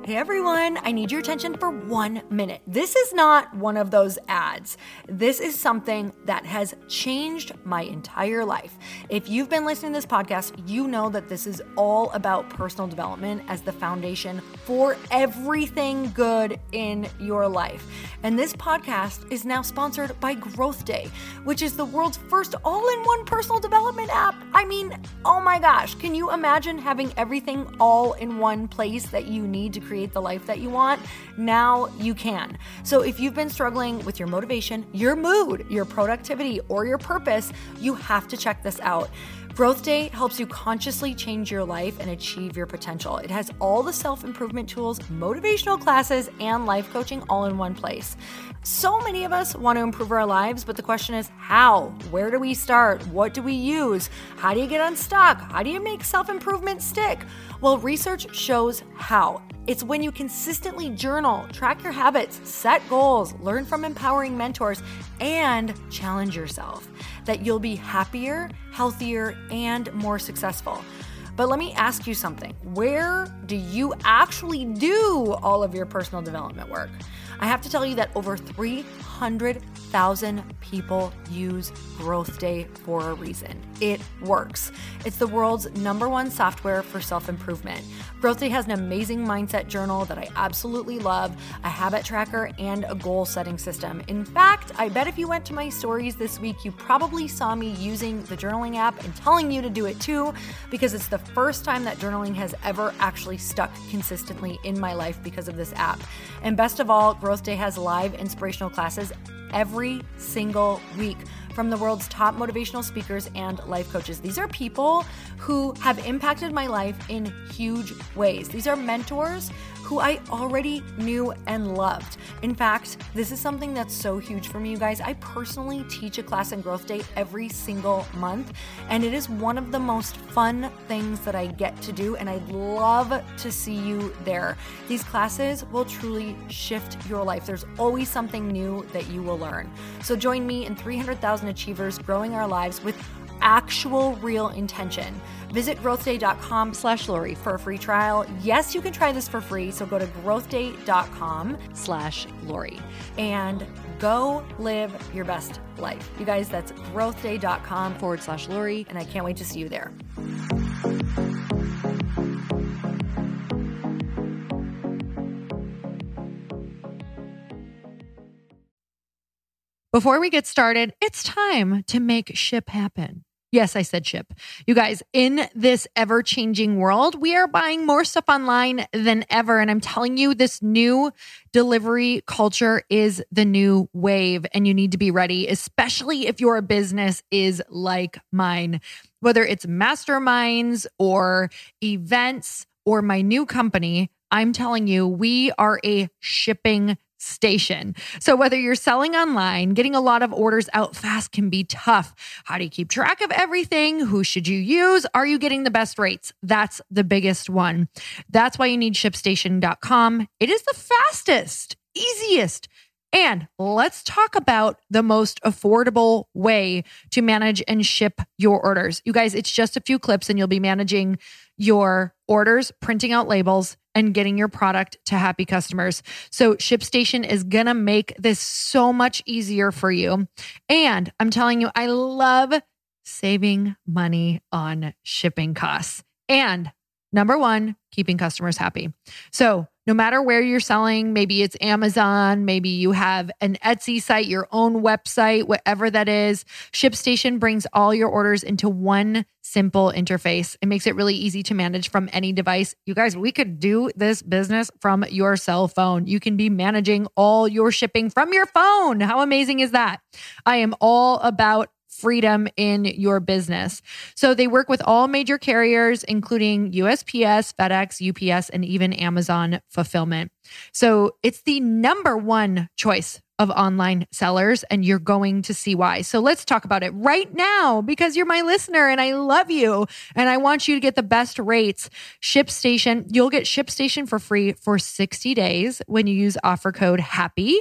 Hey everyone, I need your attention for 1 minute. This is not one of those ads. This is something that has changed my entire life. If you've been listening to this podcast, you know that this is all about personal development as the foundation for everything good in your life. And this podcast is now sponsored by Growth Day, which is the world's first all-in-one personal development app. I mean, oh my gosh, can you imagine having everything all in one place that you need to create the life that you want? Now you can. So if you've been struggling with your motivation, your mood, your productivity, or your purpose, you have to check this out. Growth Day helps you consciously change your life and achieve your potential. It has all the self-improvement tools, motivational classes, and life coaching all in one place. So many of us want to improve our lives, but the question is how? Where do we start? What do we use? How do you get unstuck? How do you make self-improvement stick? Well, research shows how. It's when you consistently journal, track your habits, set goals, learn from empowering mentors, and challenge yourself that you'll be happier, healthier, and more successful. But let me ask you something. Where do you actually do all of your personal development work? I have to tell you that over 300,000 people use Growth Day for a reason. It works. It's the world's #1 software for self-improvement. Growth Day has an amazing mindset journal that I absolutely love, a habit tracker, and a goal-setting system. In fact, I bet if you went to my stories this week, you probably saw me using the journaling app and telling you to do it too, because it's the first time that journaling has ever actually stuck consistently in my life because of this app. And best of all, Growth Day has live inspirational classes every single week from the world's top motivational speakers and life coaches. These are people who have impacted my life in huge ways. These are mentors who I already knew and loved. In fact, this is something that's so huge for me, you guys. I personally teach a class in Growth Day every single month, and it is one of the most fun things that I get to do, and I'd love to see you there. These classes will truly shift your life. There's always something new that you will learn. So join me and 300,000 achievers growing our lives with actual real intention. Visit growthday.com/Lori for a free trial. Yes, you can try this for free. So go to growthday.com/Lori and go live your best life. You guys, that's growthday.com/Lori. And I can't wait to see you there. Before we get started, it's time to make ship happen. Yes, I said ship. You guys, in this ever-changing world, we are buying more stuff online than ever. And I'm telling you, this new delivery culture is the new wave, and you need to be ready, especially if your business is like mine. Whether it's masterminds or events or my new company, I'm telling you, we are a shipping station. So whether you're selling online, getting a lot of orders out fast can be tough. How do you keep track of everything? Who should you use? Are you getting the best rates? That's the biggest one. That's why you need ShipStation.com. It is the fastest, easiest, and let's talk about the most affordable way to manage and ship your orders. You guys, it's just a few clicks and you'll be managing your orders, printing out labels, and getting your product to happy customers. So ShipStation is going to make this so much easier for you. And I'm telling you, I love saving money on shipping costs. And #1, keeping customers happy. So no matter where you're selling, maybe it's Amazon, maybe you have an Etsy site, your own website, whatever that is, ShipStation brings all your orders into one simple interface. It makes it really easy to manage from any device. You guys, we could do this business from your cell phone. You can be managing all your shipping from your phone. How amazing is that? I am all about freedom in your business. So they work with all major carriers, including USPS, FedEx, UPS, and even Amazon Fulfillment. So it's the #1 choice of online sellers, and you're going to see why. So let's talk about it right now, because you're my listener and I love you and I want you to get the best rates. ShipStation, you'll get ShipStation for free for 60 days when you use offer code HAPPY,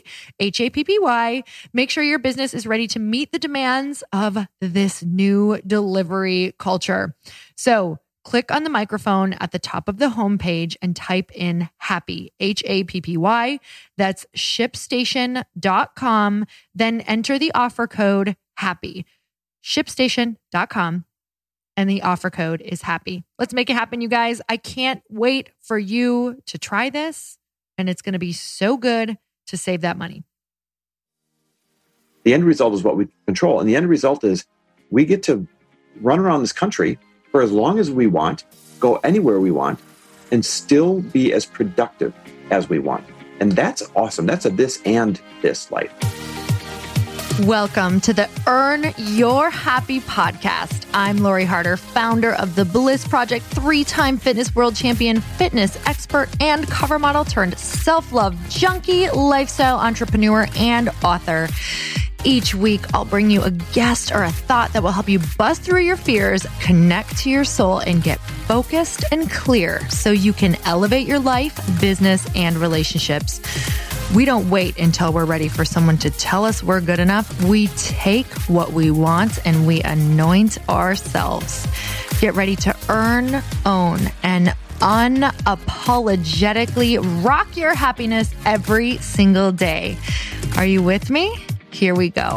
HAPPY. Make sure your business is ready to meet the demands of this new delivery culture. So click on the microphone at the top of the homepage and type in happy, HAPPY. That's ShipStation.com. Then enter the offer code happy. ShipStation.com. And the offer code is happy. Let's make it happen, you guys. I can't wait for you to try this. And it's going to be so good to save that money. The end result is what we control. And the end result is we get to run around this country for as long as we want, go anywhere we want, and still be as productive as we want. And that's awesome. That's a this and this life. Welcome to the Earn Your Happy podcast. I'm Lori Harder, founder of The Bliss Project, 3-time fitness world champion, fitness expert, and cover model turned self-love junkie, lifestyle entrepreneur, and author. Each week, I'll bring you a guest or a thought that will help you bust through your fears, connect to your soul, and get focused and clear so you can elevate your life, business, and relationships. We don't wait until we're ready for someone to tell us we're good enough. We take what we want and we anoint ourselves. Get ready to earn, own, and unapologetically rock your happiness every single day. Are you with me? Here we go.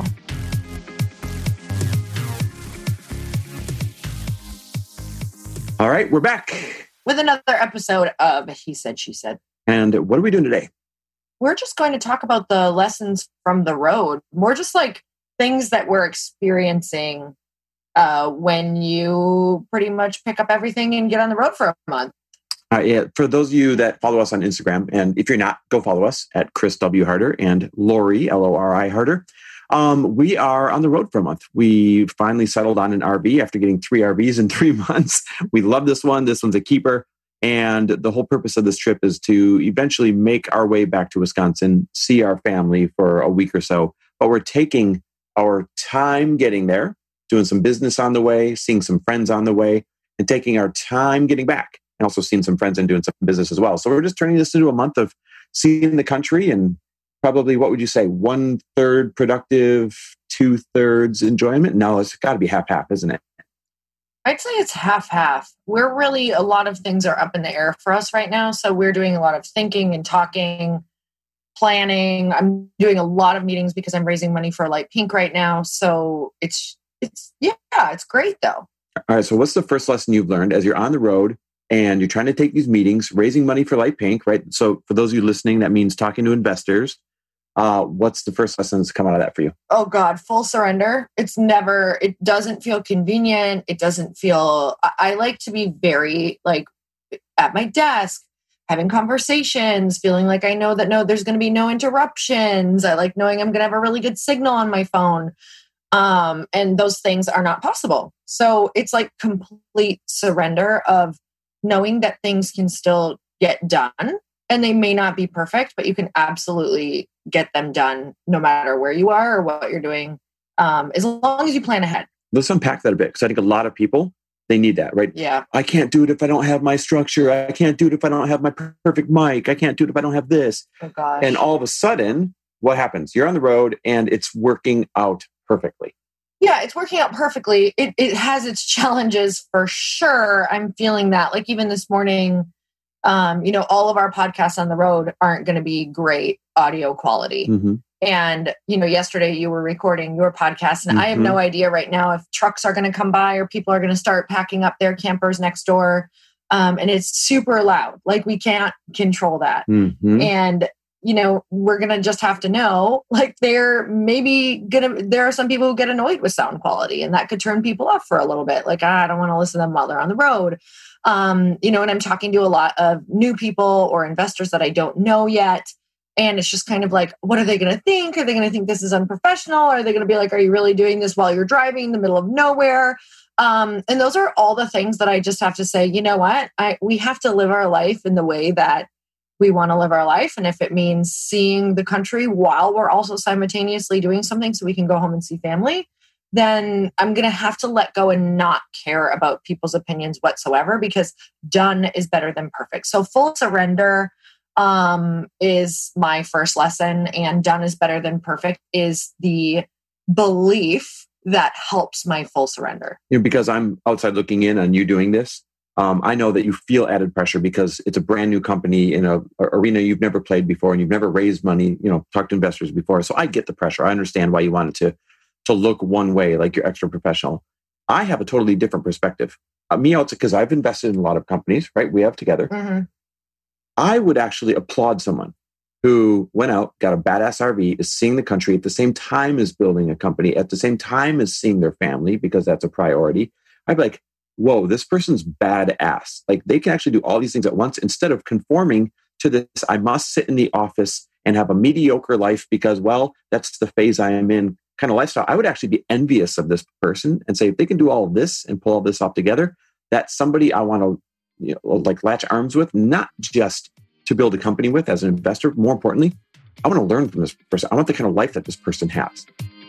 All right, we're back with another episode of He Said, She Said. And what are we doing today? We're just going to talk about the lessons from the road. More just like things that we're experiencing when you pretty much pick up everything and get on the road for a month. Yeah, for those of you that follow us on Instagram, and if you're not, go follow us at Chris W. Harder and Lori, Lori Harder. We are on the road for a month. We finally settled on an RV after getting 3 RVs in 3 months. We love this one. This one's a keeper. And the whole purpose of this trip is to eventually make our way back to Wisconsin, see our family for a week or so. But we're taking our time getting there, doing some business on the way, seeing some friends on the way, and taking our time getting back. And also seeing some friends and doing some business as well. So we're just turning this into a month of seeing the country and probably, what would you say, 1/3 productive, 2/3 enjoyment? No, it's got to be half-half, isn't it? I'd say it's half-half. We're really, a lot of things are up in the air for us right now. So we're doing a lot of thinking and talking, planning. I'm doing a lot of meetings because I'm raising money for Light Pink right now. So it's great though. All right. So what's the first lesson you've learned as you're on the road and you're trying to take these meetings, raising money for Light Pink, right? So for those of you listening, that means talking to investors. What's the first lesson that's come out of that for you? Oh God, full surrender. It doesn't feel convenient. It doesn't feel, I like to be very like at my desk, having conversations, feeling like I know that there's going to be no interruptions. I like knowing I'm going to have a really good signal on my phone. And those things are not possible. So it's like complete surrender of knowing that things can still get done and they may not be perfect, but you can absolutely get them done no matter where you are or what you're doing, as long as you plan ahead. Let's unpack that a bit because I think a lot of people, they need that, right? Yeah. I can't do it if I don't have my structure. I can't do it if I don't have my perfect mic. I can't do it if I don't have this. Oh gosh. And all of a sudden, what happens? You're on the road and it's working out perfectly. Yeah, it's working out perfectly. It has its challenges for sure. I'm feeling that. Like even this morning, all of our podcasts on the road aren't going to be great audio quality. Mm-hmm. And, yesterday you were recording your podcast and I have no idea right now if trucks are going to come by or people are going to start packing up their campers next door. And it's super loud. Like we can't control that. Mm-hmm. And, we're going to just have to know, like there are some people who get annoyed with sound quality and that could turn people off for a little bit. Like, I don't want to listen to them while they're on the road. And I'm talking to a lot of new people or investors that I don't know yet. And it's just kind of like, what are they going to think? Are they going to think this is unprofessional? Are they going to be like, are you really doing this while you're driving in the middle of nowhere? And those are all the things that I just have to say, you know what? We have to live our life in the way that we want to live our life. And if it means seeing the country while we're also simultaneously doing something so we can go home and see family, then I'm going to have to let go and not care about people's opinions whatsoever because done is better than perfect. So full surrender is my first lesson, and done is better than perfect is the belief that helps my full surrender. Because I'm outside looking in on you doing this, I know that you feel added pressure because it's a brand new company in a arena you've never played before and you've never raised money, talked to investors before. So I get the pressure. I understand why you want it to look one way, like you're extra professional. I have a totally different perspective. Me, it's because I've invested in a lot of companies, right? We have together. Mm-hmm. I would actually applaud someone who went out, got a badass RV, is seeing the country at the same time as building a company, at the same time as seeing their family, because that's a priority. I'd be like, whoa, this person's badass. Like they can actually do all these things at once instead of conforming to this. I must sit in the office and have a mediocre life because, well, that's the phase I am in kind of lifestyle. I would actually be envious of this person and say, if they can do all of this and pull all this off together, that's somebody I want to like latch arms with, not just to build a company with as an investor. More importantly, I want to learn from this person. I want the kind of life that this person has.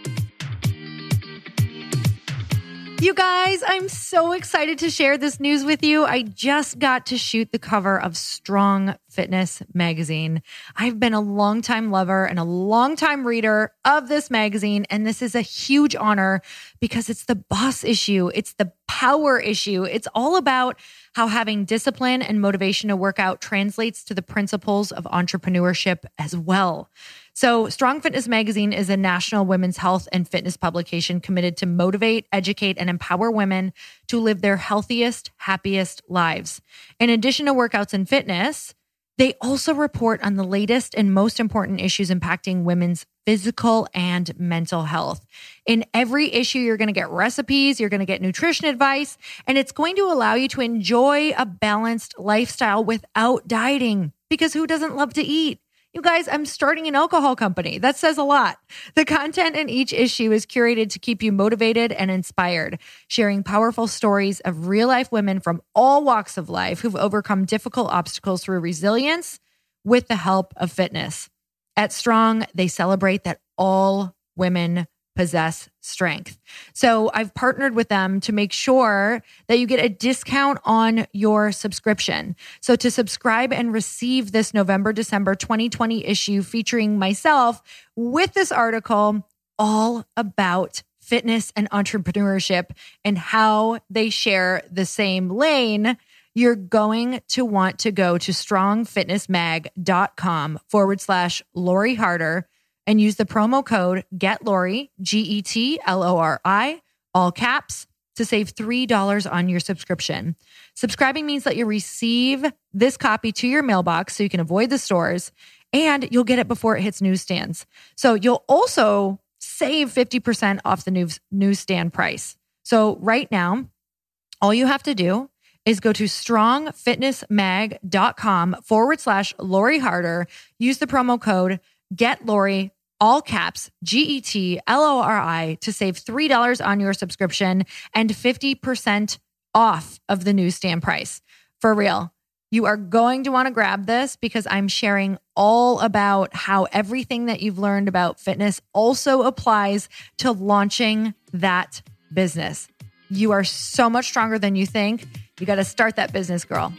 You guys, I'm so excited to share this news with you. I just got to shoot the cover of Strong Fitness magazine. I've been a longtime lover and a longtime reader of this magazine, and this is a huge honor because it's the boss issue. It's the power issue. It's all about how having discipline and motivation to work out translates to the principles of entrepreneurship as well. So Strong Fitness Magazine is a national women's health and fitness publication committed to motivate, educate, and empower women to live their healthiest, happiest lives. In addition to workouts and fitness, they also report on the latest and most important issues impacting women's physical and mental health. In every issue, you're going to get recipes, you're going to get nutrition advice, and it's going to allow you to enjoy a balanced lifestyle without dieting, because who doesn't love to eat? You guys, I'm starting an alcohol company. That says a lot. The content in each issue is curated to keep you motivated and inspired, sharing powerful stories of real-life women from all walks of life who've overcome difficult obstacles through resilience with the help of fitness. At Strong, they celebrate that all women possess strength. So I've partnered with them to make sure that you get a discount on your subscription. So to subscribe and receive this November-December 2020 issue featuring myself with this article all about fitness and entrepreneurship and how they share the same lane, you're going to want to go to strongfitnessmag.com/Lori Harder and use the promo code GETLORI, GETLORI, all caps, to save $3 on your subscription. Subscribing means that you receive this copy to your mailbox so you can avoid the stores, and you'll get it before it hits newsstands. So you'll also save 50% off the newsstand price. So right now, all you have to do is go to strongfitnessmag.com/Lori Harder, use the promo code GETLORI, all caps, GETLORI, to save $3 on your subscription and 50% off of the newsstand price. For real, you are going to want to grab this because I'm sharing all about how everything that you've learned about fitness also applies to launching that business. You are so much stronger than you think. You got to start that business, girl.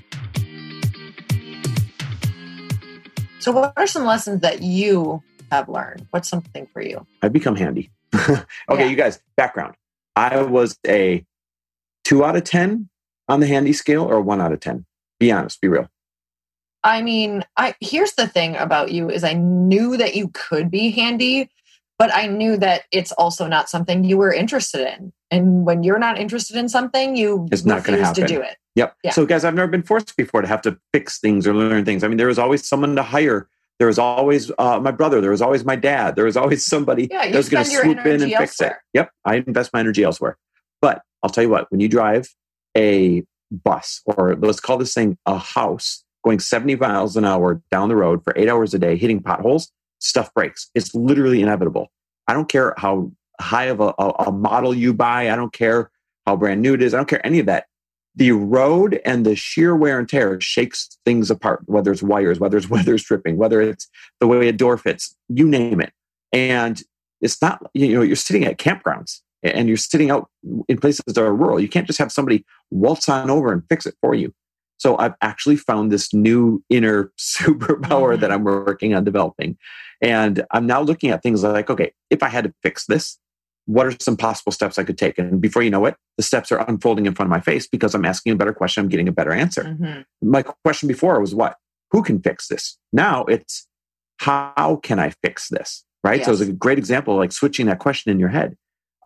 So what are some lessons that you have learned? What's something for you? I've become handy. Okay, You guys, background. I was a 2 out of 10 on the handy scale or a 1 out of 10. Be honest, be real. I mean, here's the thing about you is I knew that you could be handy, but I knew that it's also not something you were interested in. And when you're not interested in something, it's not going to happen. To do it. Yep. Yeah. So guys, I've never been forced before to have to fix things or learn things. I mean, there was always someone to hire. There was always my brother. There was always my dad. There was always somebody that was going to swoop in and fix it. Yep. I invest my energy elsewhere. But I'll tell you what, when you drive a bus, or let's call this thing a house, going 70 miles an hour down the road for 8 hours a day, hitting potholes, stuff breaks. It's literally inevitable. I don't care how high of a model you buy. I don't care how brand new it is. I don't care any of that. The road and the sheer wear and tear shakes things apart, whether it's wires, whether it's weather stripping, whether it's the way a door fits, you name it. And it's not, you're sitting at campgrounds and you're sitting out in places that are rural. You can't just have somebody waltz on over and fix it for you. So I've actually found this new inner superpower that I'm working on developing. And I'm now looking at things like, okay, if I had to fix this, what are some possible steps I could take? And before you know it, the steps are unfolding in front of my face because I'm asking a better question. I'm getting a better answer. Mm-hmm. My question before was what? Who can fix this? Now it's how can I fix this? Right. Yes. So it's a great example, like switching that question in your head.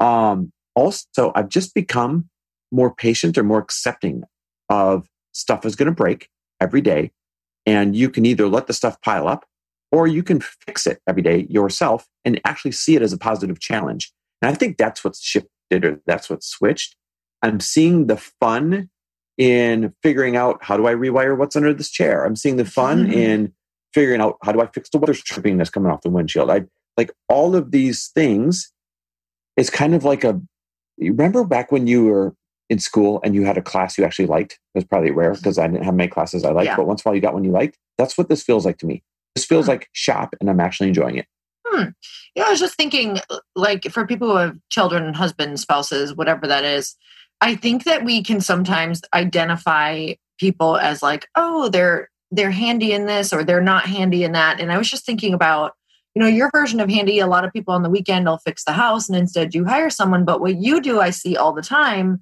Also, I've just become more patient or more accepting of stuff is going to break every day. And you can either let the stuff pile up or you can fix it every day yourself and actually see it as a positive challenge. And I think that's what's shifted or that's what's switched. I'm seeing the fun in figuring out how do I rewire what's under this chair. I'm seeing the fun in figuring out how do I fix the weather stripping that's coming off the windshield. I like all of these things. It's kind of like you remember back when you were in school and you had a class you actually liked? It was probably rare because I didn't have many classes I liked, but once in a while you got one you liked. That's what this feels like to me. This feels like shop and I'm actually enjoying it. Yeah, I was just thinking, like, for people who have children, husbands, spouses, whatever that is, I think that we can sometimes identify people as like, oh, they're handy in this or they're not handy in that. And I was just thinking about, your version of handy. A lot of people on the weekend will fix the house and instead you hire someone. But what you do, I see all the time,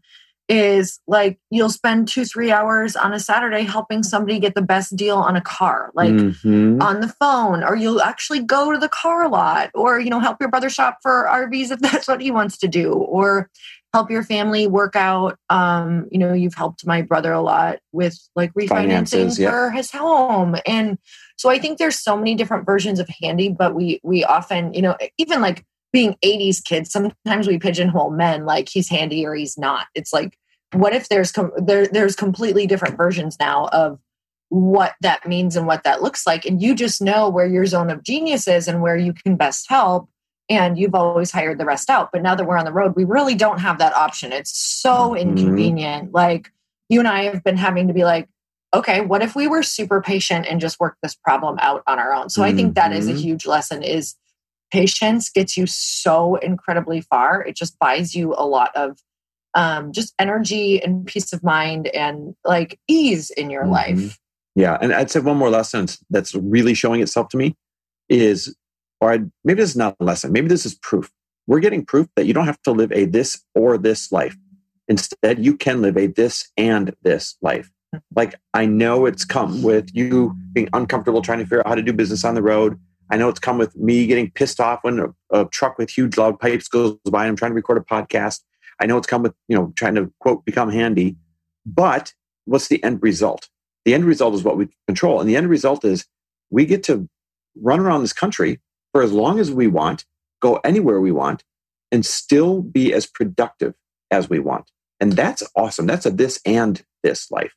is like you'll spend 2-3 hours on a Saturday helping somebody get the best deal on a car, like on the phone, or you'll actually go to the car lot, or help your brother shop for RVs if that's what he wants to do, or help your family work out. You've helped my brother a lot with like refinancing for his home. And so I think there's so many different versions of handy, but we often, even like being 80s kids, sometimes we pigeonhole men like he's handy or he's not. It's like, what if there's completely different versions now of what that means and what that looks like. And you just know where your zone of genius is and where you can best help. And you've always hired the rest out. But now that we're on the road, we really don't have that option. It's so inconvenient. Like you and I have been having to be like, okay, what if we were super patient and just worked this problem out on our own? So I think that is a huge lesson is patience gets you so incredibly far. It just buys you a lot of just energy and peace of mind and like ease in your life. Yeah. And I'd say one more lesson that's really showing itself to me is, maybe this is not a lesson. Maybe this is proof. We're getting proof that you don't have to live a this or this life. Instead, you can live a this and this life. Like I know it's come with you being uncomfortable trying to figure out how to do business on the road. I know it's come with me getting pissed off when a truck with huge loud pipes goes by and I'm trying to record a podcast. I know it's come with, trying to quote, become handy. But what's the end result? The end result is what we control. And the end result is we get to run around this country for as long as we want, go anywhere we want, and still be as productive as we want. And that's awesome. That's a this and this life.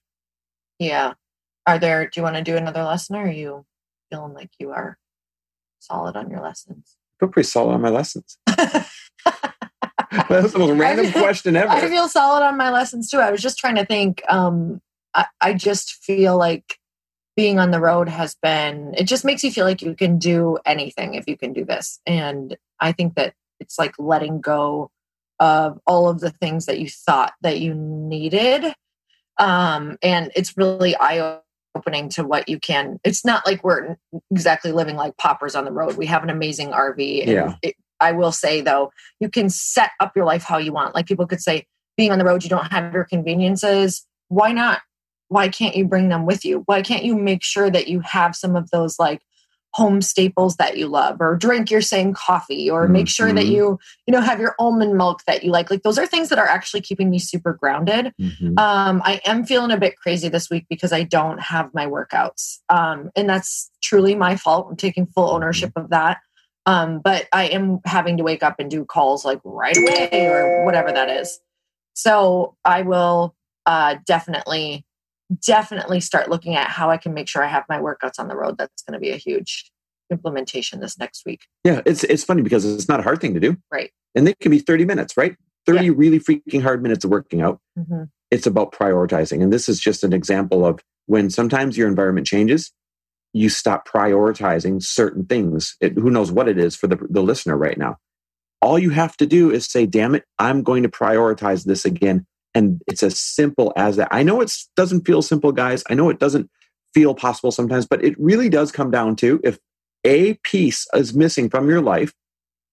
Yeah. Do you want to do another lesson or are you feeling like you are solid on your lessons? I feel pretty solid on my lessons. That was the most random question ever. I feel solid on my lessons too. I was just trying to think. I just feel like being on the road it just makes you feel like you can do anything if you can do this. And I think that it's like letting go of all of the things that you thought that you needed. And it's really eye-opening to what you can. It's not like we're exactly living like paupers on the road. We have an amazing RV. And I will say, though, you can set up your life how you want. Like people could say, being on the road, you don't have your conveniences. Why not? Why can't you bring them with you? Why can't you make sure that you have some of those like home staples that you love, or drink your same coffee, or make sure that you have your almond milk that you like those are things that are actually keeping me super grounded. I am feeling a bit crazy this week because I don't have my workouts. And that's truly my fault. I'm taking full ownership of that. But I am having to wake up and do calls like right away or whatever that is. So I will definitely start looking at how I can make sure I have my workouts on the road. That's going to be a huge implementation this next week. Yeah, it's funny because it's not a hard thing to do. Right. And they can be 30 minutes, right? 30 really freaking hard minutes of working out. It's about prioritizing. And this is just an example of when sometimes your environment changes, you stop prioritizing certain things. Who knows what it is for the listener right now. All you have to do is say, damn it, I'm going to prioritize this again. And it's as simple as that. I know it doesn't feel simple, guys. I know it doesn't feel possible sometimes, but it really does come down to if a piece is missing from your life,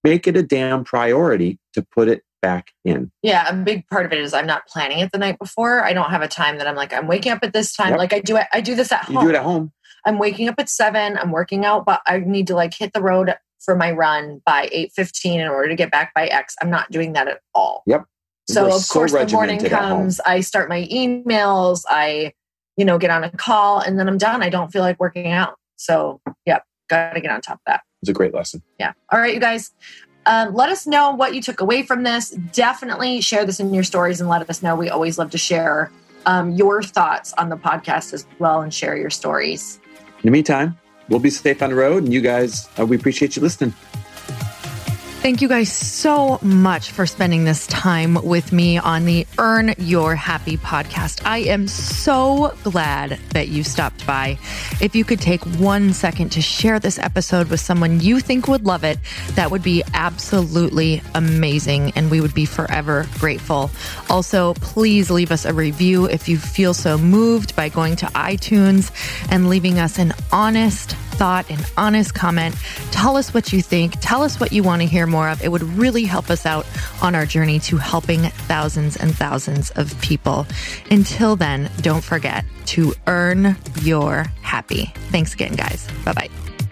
make it a damn priority to put it back in. Yeah, a big part of it is I'm not planning it the night before. I don't have a time that I'm like, I'm waking up at this time. Yep. Like I do this at home. You do it at home. I'm waking up at 7. I'm working out, but I need to like hit the road for my run by 8:15 in order to get back by X. I'm not doing that at all. Yep. So of course the morning comes, I start my emails, I, get on a call, and then I'm done. I don't feel like working out. So yep, got to get on top of that. It's a great lesson. Yeah. All right, you guys. Let us know what you took away from this. Definitely share this in your stories and let us know. We always love to share your thoughts on the podcast as well and share your stories. In the meantime, we'll be safe on the road. And you guys, we appreciate you listening. Thank you guys so much for spending this time with me on the Earn Your Happy podcast. I am so glad that you stopped by. If you could take 1 second to share this episode with someone you think would love it, that would be absolutely amazing, and we would be forever grateful. Also, please leave us a review if you feel so moved by going to iTunes and leaving us an honest thought, an honest comment. Tell us what you think. Tell us what you want to hear more of. It would really help us out on our journey to helping thousands and thousands of people. Until then, don't forget to earn your happy. Thanks again, guys. Bye-bye.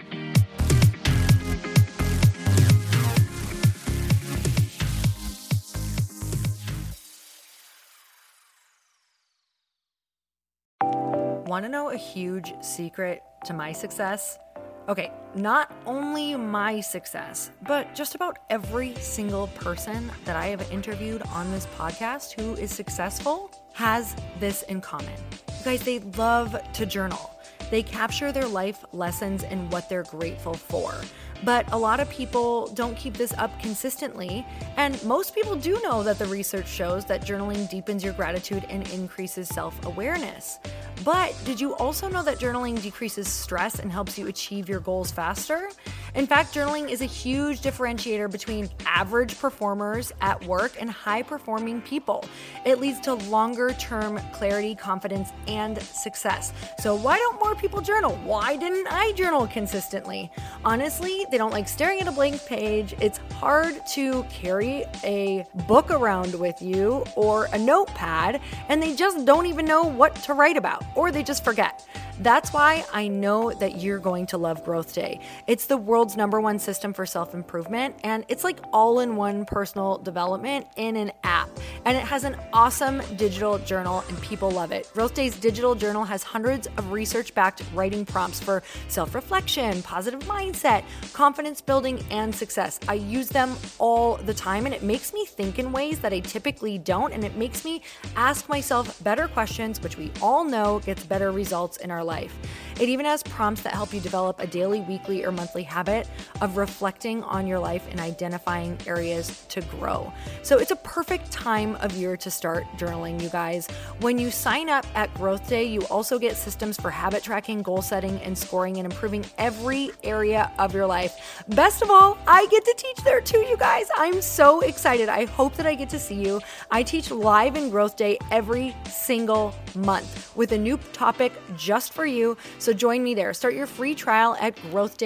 Want to know a huge secret to my success? Okay, not only my success, but just about every single person that I have interviewed on this podcast who is successful has this in common. You guys, they love to journal. They capture their life lessons and what they're grateful for. But a lot of people don't keep this up consistently. And most people do know that the research shows that journaling deepens your gratitude and increases self-awareness. But did you also know that journaling decreases stress and helps you achieve your goals faster? In fact, journaling is a huge differentiator between average performers at work and high-performing people. It leads to longer-term clarity, confidence, and success. So why don't more people journal? Why didn't I journal consistently? Honestly, they don't like staring at a blank page. It's hard to carry a book around with you or a notepad, and they just don't even know what to write about, or they just forget. That's why I know that you're going to love Growth Day. It's the world's #1 system for self-improvement, and it's like all-in-one personal development in an app. And it has an awesome digital journal, and people love it. Growth Day's digital journal has hundreds of research-backed writing prompts for self-reflection, positive mindset, confidence building, and success. I use them all the time, and it makes me think in ways that I typically don't, and it makes me ask myself better questions, which we all know gets better results in our life. It even has prompts that help you develop a daily, weekly, or monthly habit of reflecting on your life and identifying areas to grow. So it's a perfect time of year to start journaling, you guys. When you sign up at Growth Day, you also get systems for habit tracking, goal setting, and scoring, and improving every area of your life. Best of all, I get to teach there too, you guys. I'm so excited. I hope that I get to see you. I teach live in Growth Day every single month with a new topic just for you. So join me there. Start your free trial at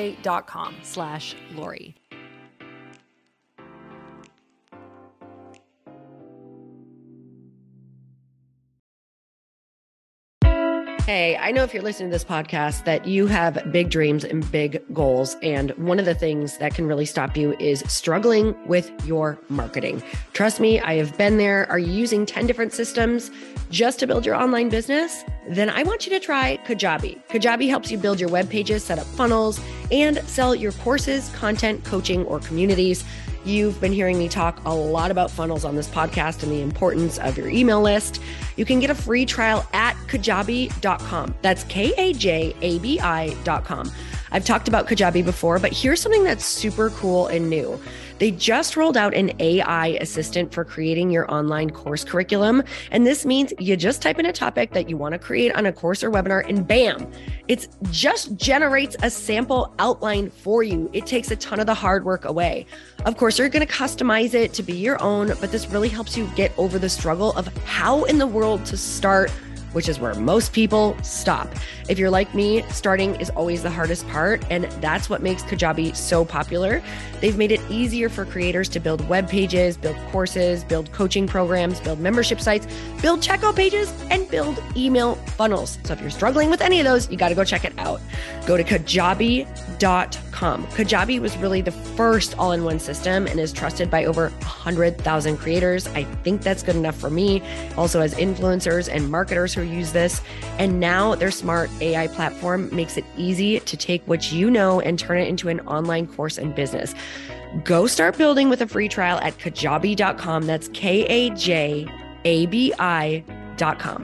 growthday.com/Lori. Hey, I know if you're listening to this podcast that you have big dreams and big goals. And one of the things that can really stop you is struggling with your marketing. Trust me, I have been there. Are you using 10 different systems just to build your online business? Then I want you to try Kajabi. Kajabi helps you build your web pages, set up funnels, and sell your courses, content, coaching, or communities. You've been hearing me talk a lot about funnels on this podcast and the importance of your email list. You can get a free trial at kajabi.com. That's Kajabi.com. I've talked about Kajabi before, but here's something that's super cool and new. They just rolled out an AI assistant for creating your online course curriculum. And this means you just type in a topic that you want to create on a course or webinar, and bam, it just generates a sample outline for you. It takes a ton of the hard work away. Of course, you're going to customize it to be your own, but this really helps you get over the struggle of how in the world to start which is where most people stop. If you're like me, starting is always the hardest part, and that's what makes Kajabi so popular. They've made it easier for creators to build web pages, build courses, build coaching programs, build membership sites, build checkout pages, and build email funnels. So if you're struggling with any of those, you got to go check it out. Go to Kajabi.com. Kajabi was really the first all-in-one system and is trusted by over 100,000 creators. I think that's good enough for me. Also has influencers and marketers who use this. And now their smart AI platform makes it easy to take what you know and turn it into an online course and business. Go start building with a free trial at Kajabi.com. That's Kajabi.com.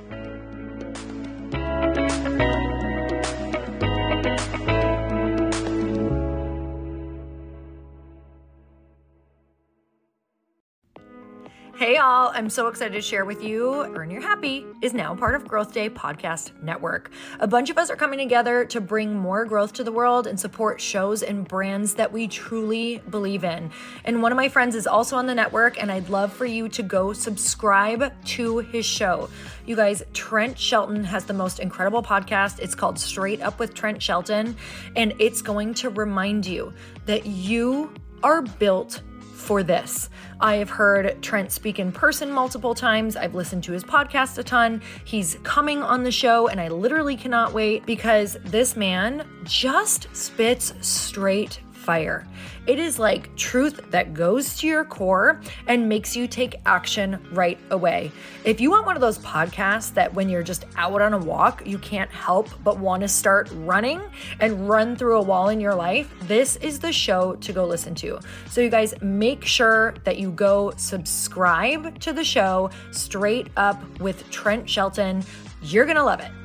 Hey all, I'm so excited to share with you, Earn Your Happy is now part of Growth Day Podcast Network. A bunch of us are coming together to bring more growth to the world and support shows and brands that we truly believe in. And one of my friends is also on the network, and I'd love for you to go subscribe to his show. You guys, Trent Shelton has the most incredible podcast. It's called Straight Up with Trent Shelton, and it's going to remind you that you are built for this. I have heard Trent speak in person multiple times. I've listened to his podcast a ton. He's coming on the show, and I literally cannot wait because this man just spits straight fire. It is like truth that goes to your core and makes you take action right away. If you want one of those podcasts that when you're just out on a walk, you can't help but want to start running and run through a wall in your life, this is the show to go listen to. So you guys make sure that you go subscribe to the show Straight Up with Trent Shelton. You're going to love it.